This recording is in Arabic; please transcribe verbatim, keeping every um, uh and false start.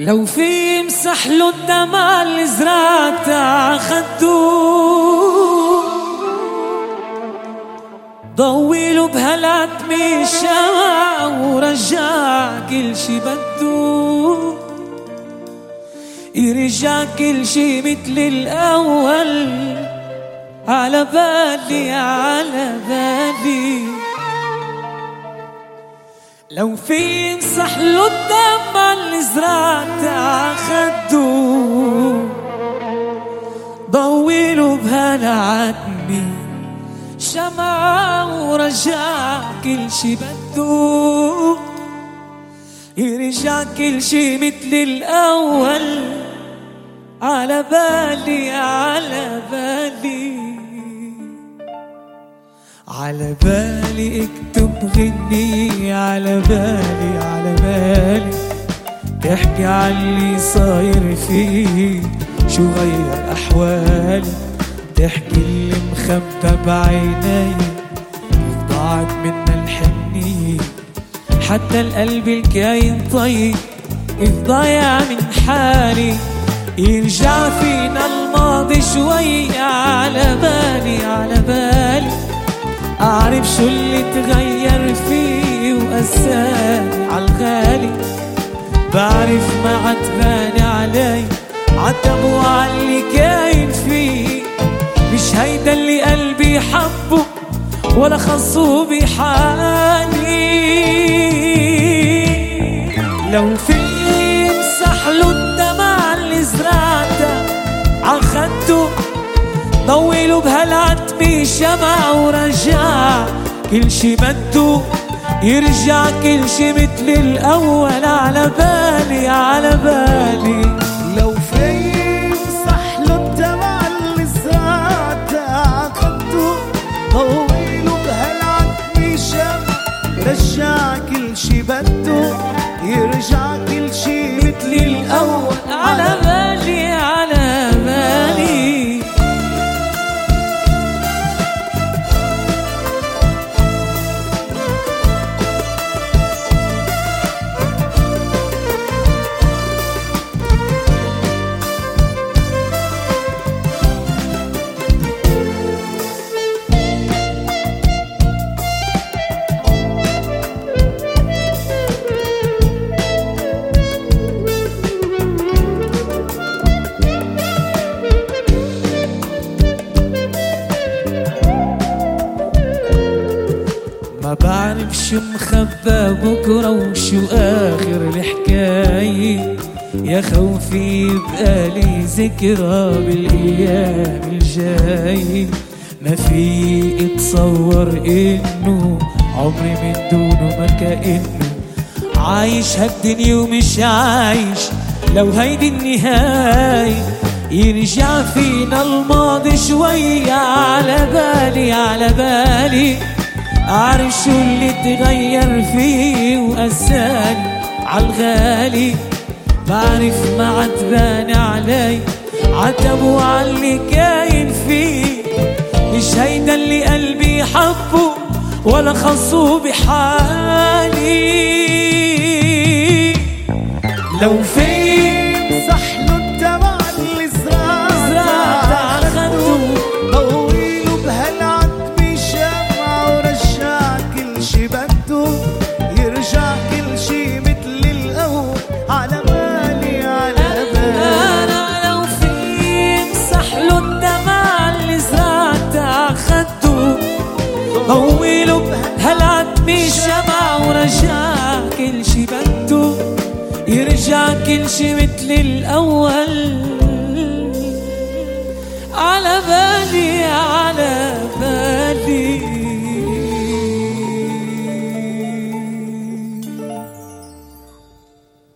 لو في يمسح له الدمع اللي زرعته عخده، ضويله بهالعتمة الشمع ورجع كل شي بده، يرجع كل شي مثل الأول. على بالي على بالي لو في يمسح له الدمع اللي زرعته عخده، ضويله بهالعتمة شمعة ورجع كل شي بده، يرجع كل شي مثل الأول. على بالي على بالي على بالي اكتب غني، على بالي على بالي تحكي عاللي صاير فيه، شو غير أحوالي، تحكي اللي مخبى بعيني، ضاعت منا الحنية، حتى القلب الكاين طيب ضايع من حالي. يرجع فينا الماضي شوي، على بالي على بالي أعرف شو اللي تغير فيه وأساني عالغالي. بعرف ما عتباني علي عتب وعلي كاين فيه، مش هيدا اللي قلبي حبه ولا خصه بحالي. لو في يمسح له الدمع اللي زرعته عخده، ضويله بهالعتمة شمع ورجع كل شي بده، يرجع كل شي مثل الأول. على بالي على بالي لو في يمسح له الدمع اللي زرعته عخده، ضويله بهالعتمة شمع رجع كل شي بده، يرجع كل شي مثل الأول. على بالي على بالي ما بعرف شو مخبى بكرة وشو آخر الحكاية، يا خوفي بقالي ذكرى بالأيام الجاي. ما في اتصور إنه عمري من دونه ما كأنه عايش هالدنيا ومش عايش لو هيدي النهاية. يرجع فينا الماضي شوي، على بالي على بالي أعرف شو اللي تغير فيه وأساني عالغالي. بعرف ما عتباني علي عتب وعلي كاين فيه، مش هيدا اللي قلبي حبه ولا خصه بحالي. لو في يمسح له الدمع اللي زرعته عخده، ضويله بهالعتمة شمع ورجع كل شي بده، يرجع كل شي مثل الأول. على بالي على بالي لو في يمسح له الدمع اللي زرعته عخده، ضويله بهالعتمة شمع ورجع كل شي بده، يرجع كل شي مثل الأول.